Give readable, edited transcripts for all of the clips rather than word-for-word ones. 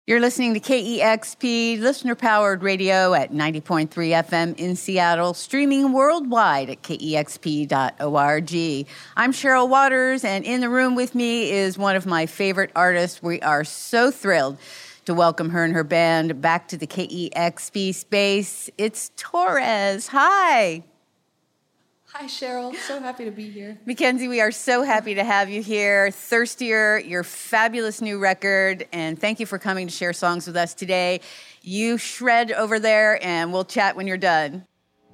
You're listening to KEXP, listener-powered radio at 90.3 FM in Seattle, streaming worldwide at kexp.org. I'm Cheryl Waters, and in the room with me is one of my favorite artists. We are so thrilled to welcome her and her band back to the KEXP space. It's Torres. Hi. Hi, Cheryl. So happy to be here. Mackenzie, we are so happy to have you here. Thirstier, your fabulous new record, and thank you for coming to share songs with us today. You shred over there, and we'll chat when you're done.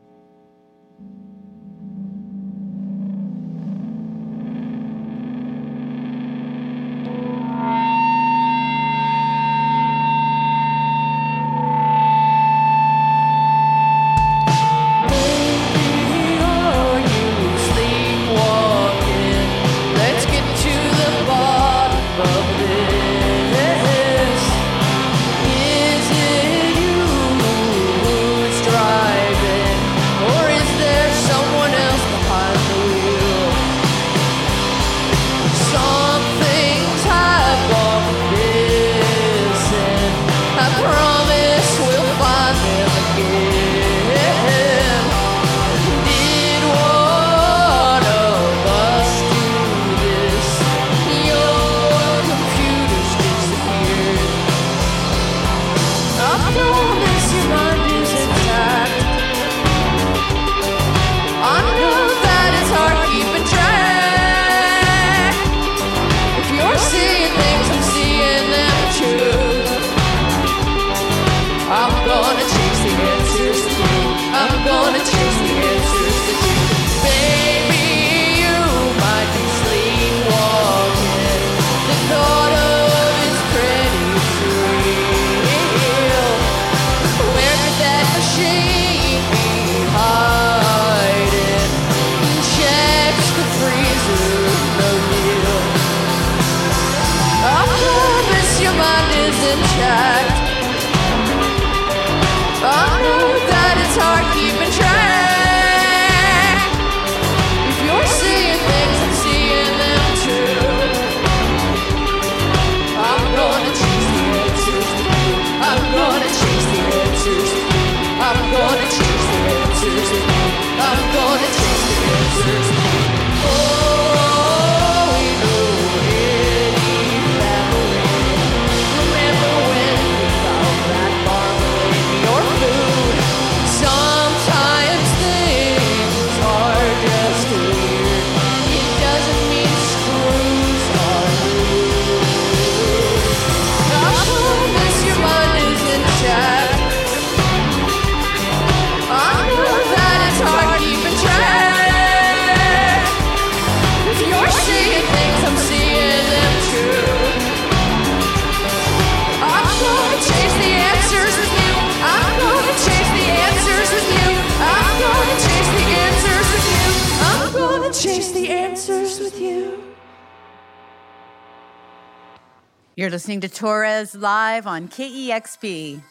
You're listening to Torres live on KEXP.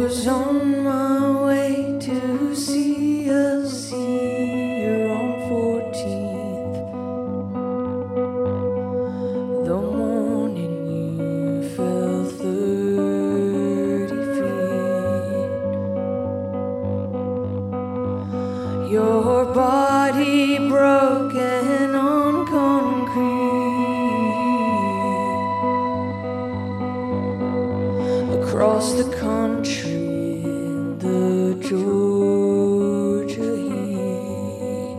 was on my way to see a seer on 14th. The morning you fell 30 feet. Your body broken on concrete. Across the country in the Georgia heat.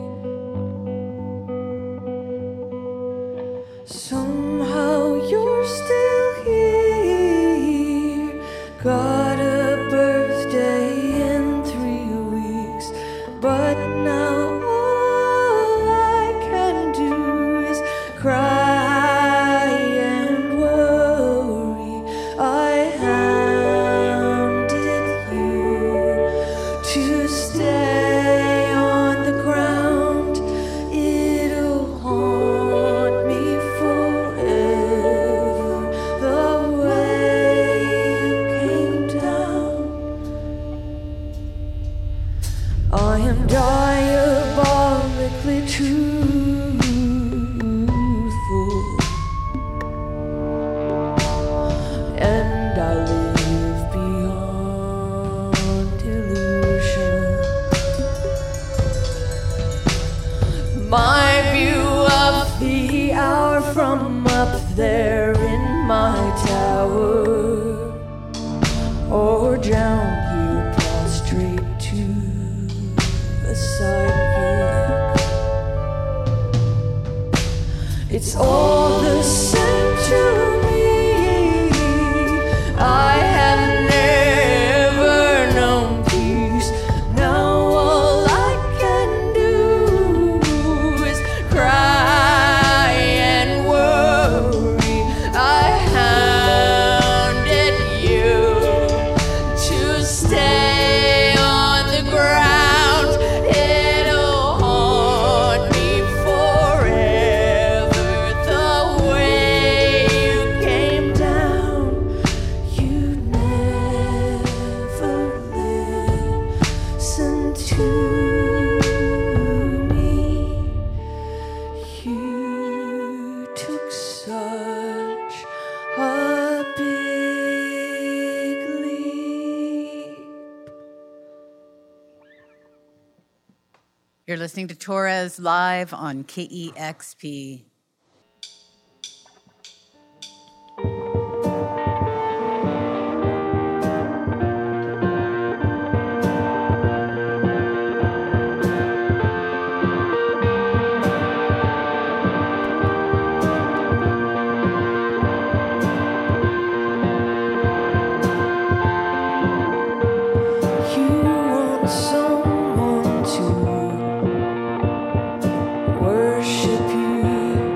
Somehow you're still here. Got a birthday in 3 weeks, but now all I can do is cry and worry. I hounded you to stay on the ground. It'll haunt me forever, the way you came down. I am diabolically truthful, and I live beyond illusion. My view of the hour from up there in my tower, or down here prostrate to a sidekick. It's all the same to me. I have never known peace. Now all I can do is cry and worry. I hounded you to stay on the ground. It'll haunt me forever, the way you came down. You never listen to me. You took such a big leap. You're listening to Torres live on KEXP. You want someone to worship you.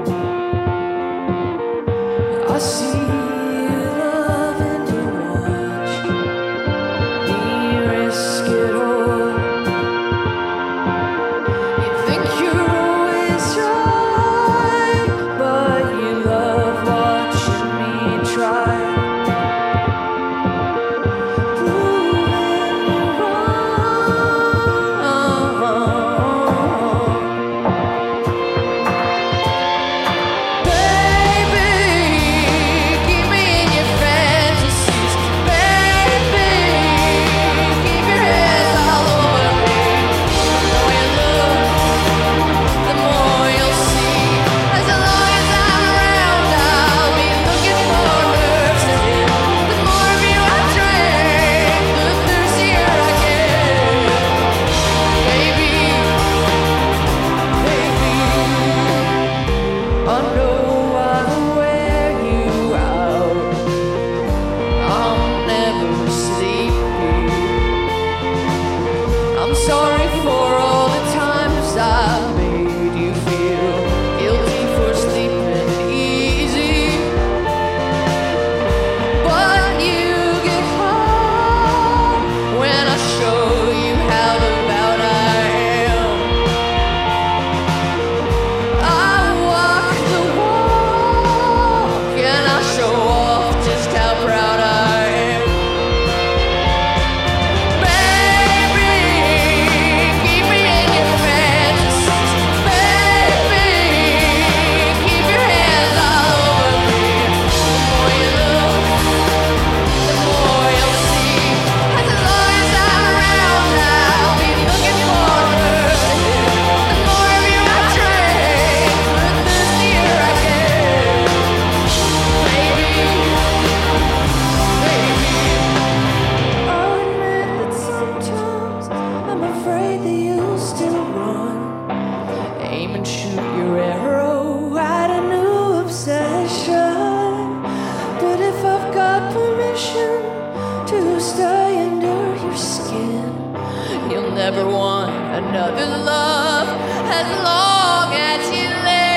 never want another love as long as you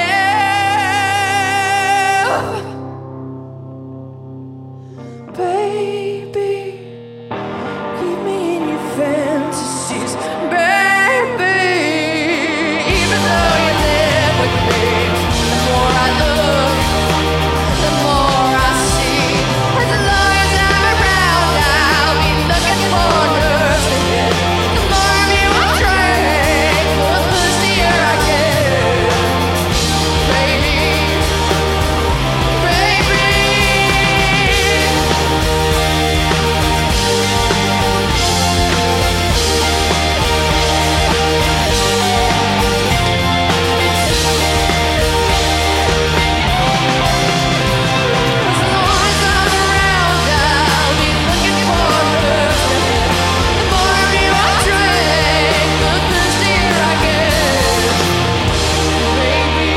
live. Baby, keep me in your fantasies. Baby, Even though you live with me, the more I look, the more I see. As long as I'm around, I'll be looking for nerves to hit. The more of you I drink, the thirstier I get. Baby, baby. As long as I'm around, I'll be looking for nerves to hit. The more of you I drink, the thirstier I get. Baby,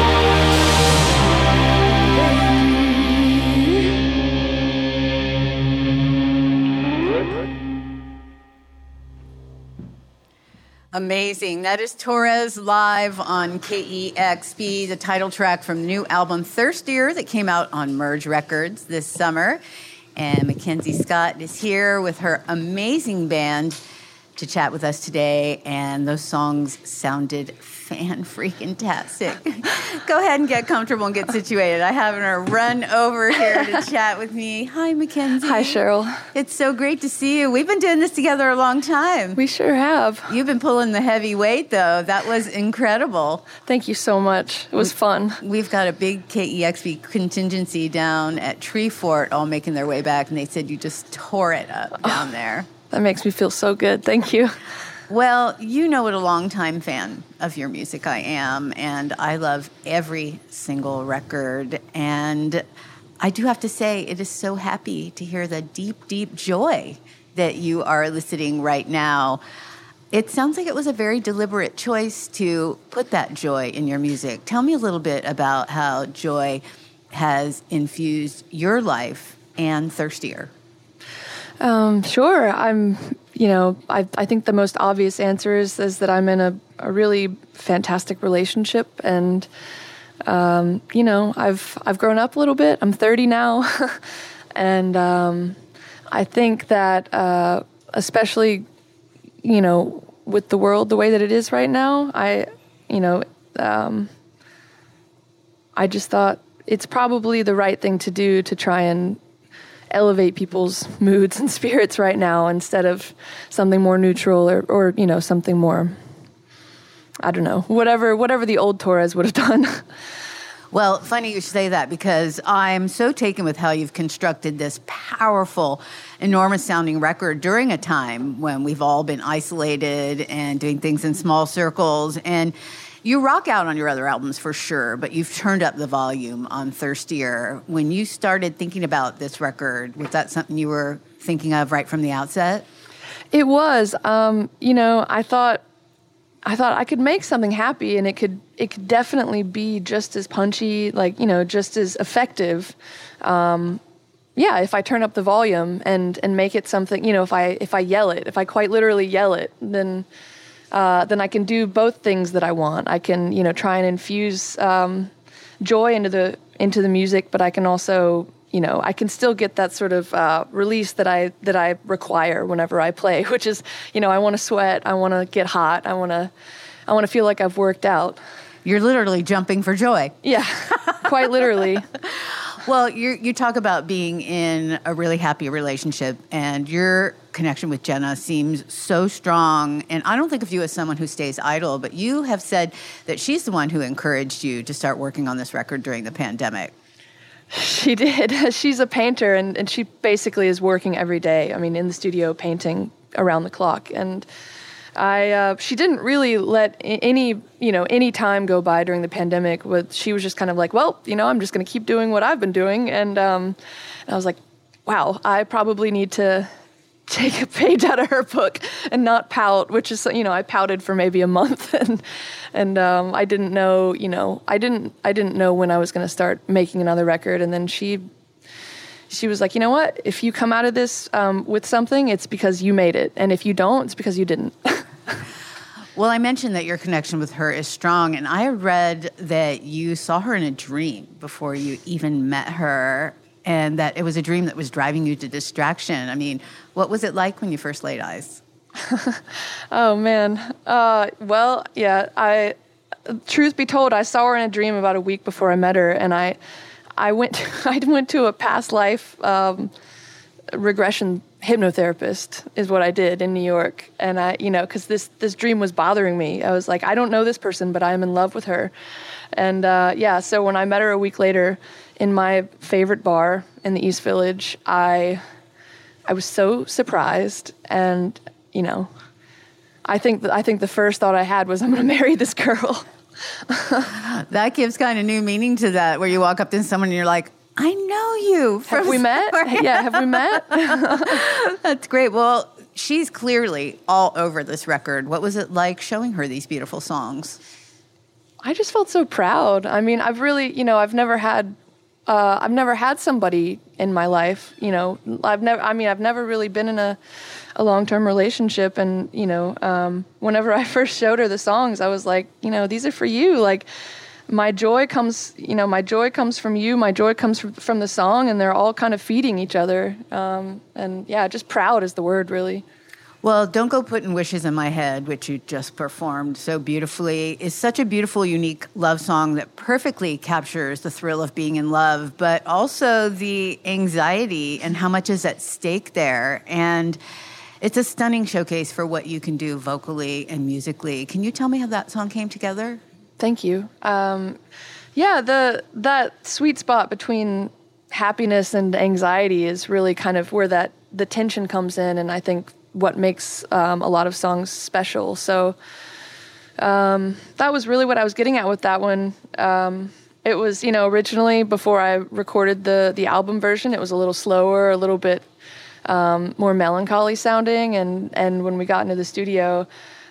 Amazing. That is Torres live on KEXP, the title track from the new album Thirstier that came out on Merge Records this summer. And Mackenzie Scott is here with her amazing band to chat with us today. And those songs sounded fan-freaking-tastic. Go ahead and get comfortable and get situated. I have her run over here to chat with me. Hi, Mackenzie. Hi, Cheryl. It's so great to see you. We've been doing this together a long time. We sure have. You've been pulling the heavy weight, though. That was incredible. Thank you so much. It was fun. We've got a big KEXP contingency down at Treefort all making their way back, and they said you just tore it up down there. That makes me feel so good. Thank you. Well, you know what a longtime fan of your music I am, and I love every single record. And I do have to say, it is so happy to hear the deep, deep joy that you are eliciting right now. It sounds like it was a very deliberate choice to put that joy in your music. Tell me a little bit about how joy has infused your life and Thirstier. Sure. I think the most obvious answer is that I'm in a really fantastic relationship, and I've grown up a little bit. I'm 30 now, and I think that especially with the world the way that it is right now, I just thought it's probably the right thing to do to try and elevate people's moods and spirits right now instead of something more neutral or something more, I don't know, whatever the old Torres would have done. Well, funny you should say that, because I'm so taken with how you've constructed this powerful, enormous sounding record during a time when we've all been isolated and doing things in small circles. And you rock out on your other albums for sure, but you've turned up the volume on Thirstier. When you started thinking about this record, was that something you were thinking of right from the outset? It was. I thought I could make something happy, and it could definitely be just as punchy, just as effective. If I turn up the volume and make it something, if I yell it, if I quite literally yell it, then I can do both things that I want. I can, try and infuse joy into the music, but I can also, I can still get that sort of release that I require whenever I play, which is, I want to sweat, I want to get hot, I want to feel like I've worked out. You're literally jumping for joy. Yeah, quite literally. Well, you talk about being in a really happy relationship, and your connection with Jenna seems so strong. And I don't think of you as someone who stays idle, but you have said that she's the one who encouraged you to start working on this record during the pandemic. She did. She's a painter, and she basically is working every day. I mean, in the studio, painting around the clock. And she didn't really let any time go by during the pandemic. She was just kind of like, well, I'm just going to keep doing what I've been doing. And I was like, wow, I probably need to take a page out of her book and not pout, which is, I pouted for maybe a month, and I didn't know, I didn't know when I was going to start making another record. And then she was like, you know what? If you come out of this with something, it's because you made it, and if you don't, it's because you didn't. Well, I mentioned that your connection with her is strong, and I read that you saw her in a dream before you even met her, and that it was a dream that was driving you to distraction. I mean, what was it like when you first laid eyes? Oh man. Well, yeah. Truth be told, I saw her in a dream about a week before I met her, and I went I went to a past life regression hypnotherapist is what I did in New York. And because this dream was bothering me. I was like, I don't know this person, but I'm in love with her. And so when I met her a week later in my favorite bar in the East Village, I was so surprised. And, I think the first thought I had was, I'm going to marry this girl. That gives kind of new meaning to that, where you walk up to someone and you're like, I know you. Have we met? Yeah, have we met? That's great. Well, she's clearly all over this record. What was it like showing her these beautiful songs? I just felt so proud. I mean, I've really, I've never had somebody in my life. I've never really been in a long-term relationship. And, whenever I first showed her the songs, I was like, these are for you. Like, my joy comes from you. My joy comes from the song, and they're all kind of feeding each other. Just proud is the word, really. Well, Don't Go Putting Wishes in My Head, which you just performed so beautifully, is such a beautiful, unique love song that perfectly captures the thrill of being in love, but also the anxiety and how much is at stake there. And it's a stunning showcase for what you can do vocally and musically. Can you tell me how that song came together? Thank you. That sweet spot between happiness and anxiety is really kind of where the tension comes in, and I think what makes a lot of songs special. So that was really what I was getting at with that one. It was, originally before I recorded the album version, it was a little slower, a little bit more melancholy sounding, and when we got into the studio,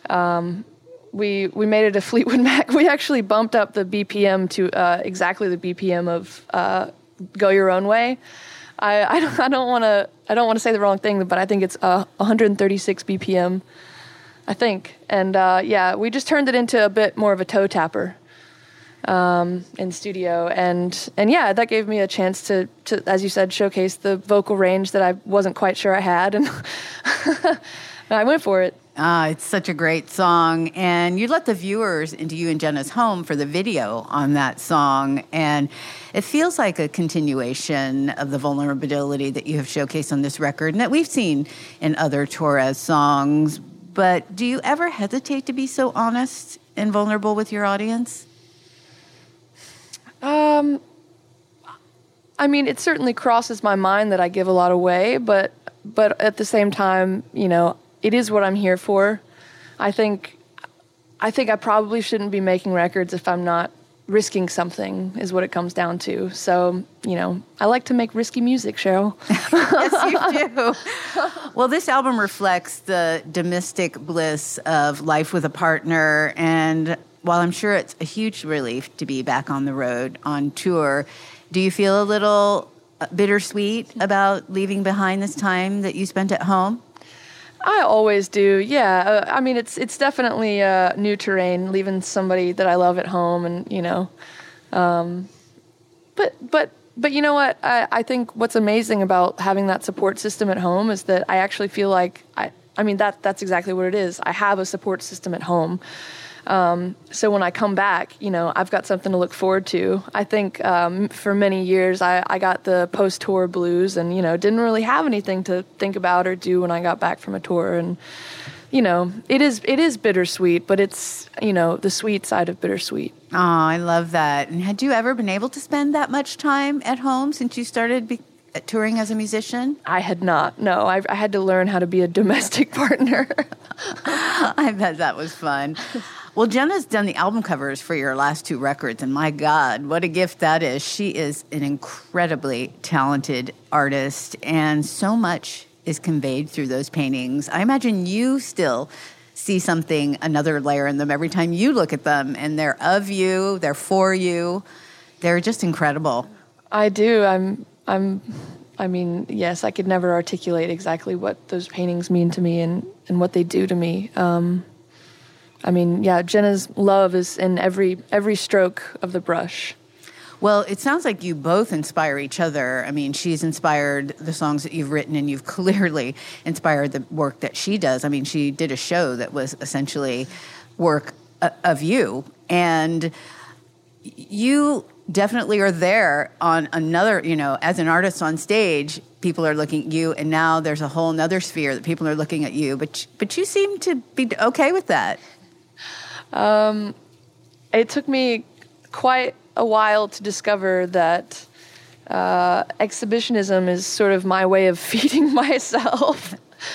we made it a Fleetwood Mac. We actually bumped up the BPM to exactly the BPM of Go Your Own Way. I don't want to say the wrong thing, but I think it's 136 BPM, I think. And we just turned it into a bit more of a toe tapper in studio, and that gave me a chance to, as you said, showcase the vocal range that I wasn't quite sure I had, and I went for it. It's such a great song. And you let the viewers into you and Jenna's home for the video on that song. And it feels like a continuation of the vulnerability that you have showcased on this record and that we've seen in other Torres songs. But do you ever hesitate to be so honest and vulnerable with your audience? It certainly crosses my mind that I give a lot away, but at the same time, it is what I'm here for. I think I probably shouldn't be making records if I'm not risking something, is what it comes down to. So, I like to make risky music, Cheryl. Yes, you do. Well, this album reflects the domestic bliss of life with a partner. And while I'm sure it's a huge relief to be back on the road on tour, do you feel a little bittersweet about leaving behind this time that you spent at home? I always do, yeah. It's definitely new terrain, leaving somebody that I love at home, and but you know what? I think what's amazing about having that support system at home is that I actually feel like that's exactly what it is. I have a support system at home. So when I come back, I've got something to look forward to. I think for many years I got the post-tour blues and, didn't really have anything to think about or do when I got back from a tour. And, it is bittersweet, but it's, the sweet side of bittersweet. Oh, I love that. And had you ever been able to spend that much time at home since you started touring as a musician? I had not. No, I had to learn how to be a domestic partner. I bet that was fun. Well, Jenna's done the album covers for your last two records, and my God, what a gift that is. She is an incredibly talented artist, and so much is conveyed through those paintings. I imagine you still see something, another layer in them every time you look at them, and they're of you, they're for you. They're just incredible. I do. Yes, I could never articulate exactly what those paintings mean to me and what they do to me. I mean, yeah, Jenna's love is in every stroke of the brush. Well, it sounds like you both inspire each other. I mean, she's inspired the songs that you've written, and you've clearly inspired the work that she does. I mean, she did a show that was essentially work of you, and you definitely are there on another, as an artist on stage, people are looking at you, and now there's a whole nother sphere that people are looking at you, but you seem to be okay with that. It took me quite a while to discover that exhibitionism is sort of my way of feeding myself.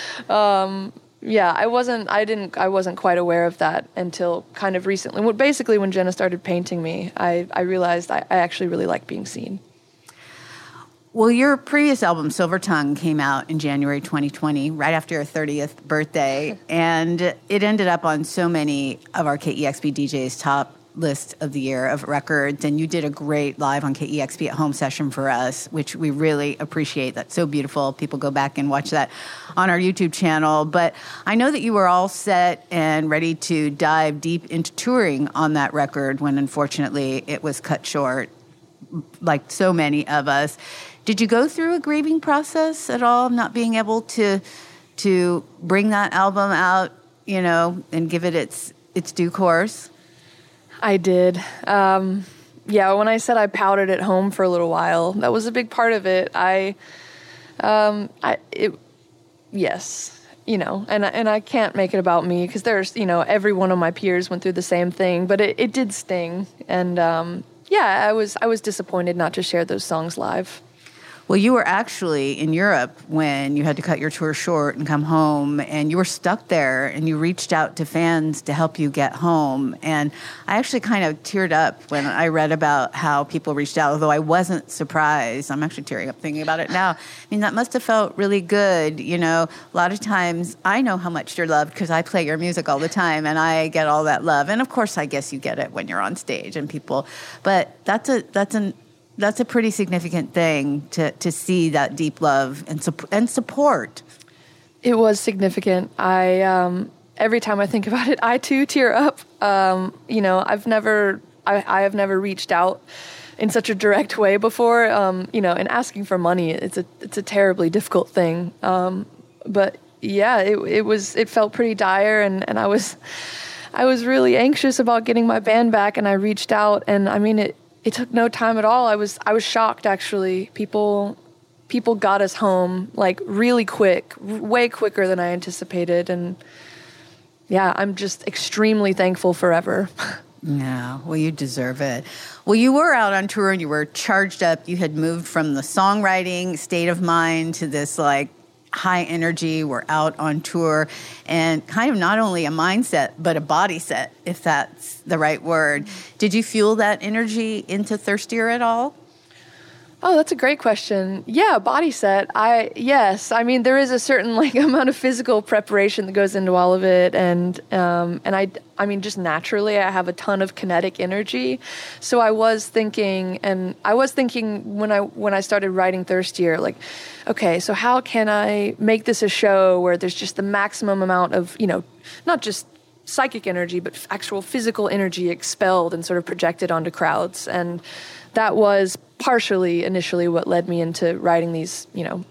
I wasn't quite aware of that until kind of recently. Well, basically, when Jenna started painting me, I realized I actually really like being seen. Well, your previous album, Silver Tongue, came out in January 2020, right after your 30th birthday, and it ended up on so many of our KEXP DJs' top list of the year of records, and you did a great live on KEXP at home session for us, which we really appreciate. That's so beautiful. People go back and watch that on our YouTube channel. But I know that you were all set and ready to dive deep into touring on that record when unfortunately it was cut short, like so many of us. Did you go through a grieving process at all, not being able to bring that album out, and give it its due course? I did. When I said I pouted at home for a little while, that was a big part of it. Yes, and I can't make it about me because there's, every one of my peers went through the same thing, but it did sting. And, I was disappointed not to share those songs live. Well, you were actually in Europe when you had to cut your tour short and come home, and you were stuck there, and you reached out to fans to help you get home. And I actually kind of teared up when I read about how people reached out, although I wasn't surprised. I'm actually tearing up thinking about it now. I mean, that must have felt really good. A lot of times I know how much you're loved because I play your music all the time, and I get all that love. And of course, I guess you get it when you're on stage and people, but that's a pretty significant thing to see that deep love and support. It was significant. Every time I think about it, I too tear up. I have never reached out in such a direct way before. And asking for money, it's a terribly difficult thing. But yeah, it felt pretty dire, and I was really anxious about getting my band back, and I reached out, and I mean it took no time at all. I was shocked, actually. People got us home like really quick, way quicker than I anticipated, and yeah, I'm just extremely thankful forever. Yeah, well, you deserve it. Well, you were out on tour and you were charged up. You had moved from the songwriting state of mind to this high energy. We're out on tour, and kind of not only a mindset, but a body set, if that's the right word. Did you feel that energy into Thirstier at all? Oh, that's a great question. Yeah, body set. Yes. I mean, there is a certain amount of physical preparation that goes into all of it, and I mean, just naturally, I have a ton of kinetic energy. So I was thinking when I started writing Thirstier, okay, so how can I make this a show where there's just the maximum amount of, not just psychic energy, but actual physical energy expelled and sort of projected onto crowds. And that was partially initially what led me into writing these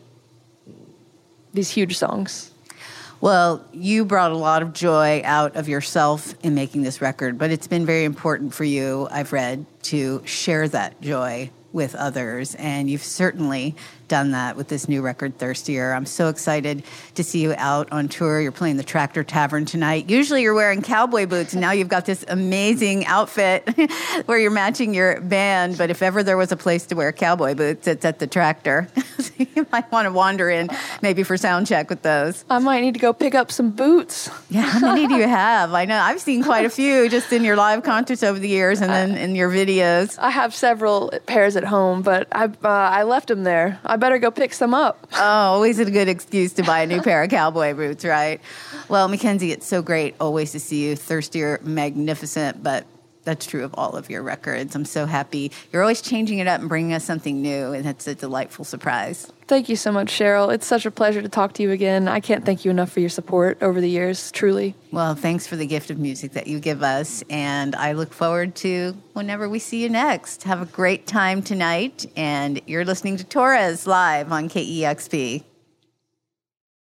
huge songs. Well, you brought a lot of joy out of yourself in making this record, but it's been very important for you, I've read, to share that joy with others, and you've certainly done that with this new record, Thirstier. I'm so excited to see you out on tour. You're playing the Tractor Tavern tonight. Usually you're wearing cowboy boots, and now you've got this amazing outfit where you're matching your band, but if ever there was a place to wear cowboy boots, it's at the Tractor. So you might want to wander in maybe for sound check with those. I might need to go pick up some boots. Yeah, how many do you have? I know I've seen quite a few just in your live concerts over the years and then in your videos. I have several pairs at home, but I left them there. I better go pick some up. Oh, always a good excuse to buy a new pair of cowboy boots, right? Well, Mackenzie, it's so great always to see you. Thirstier, magnificent, but That's true of all of your records. I'm so happy. You're always changing it up and bringing us something new, and that's a delightful surprise. Thank you so much, Cheryl. It's such a pleasure to talk to you again. I can't thank you enough for your support over the years, truly. Well, thanks for the gift of music that you give us, and I look forward to whenever we see you next. Have a great time tonight, and you're listening to Torres live on KEXP.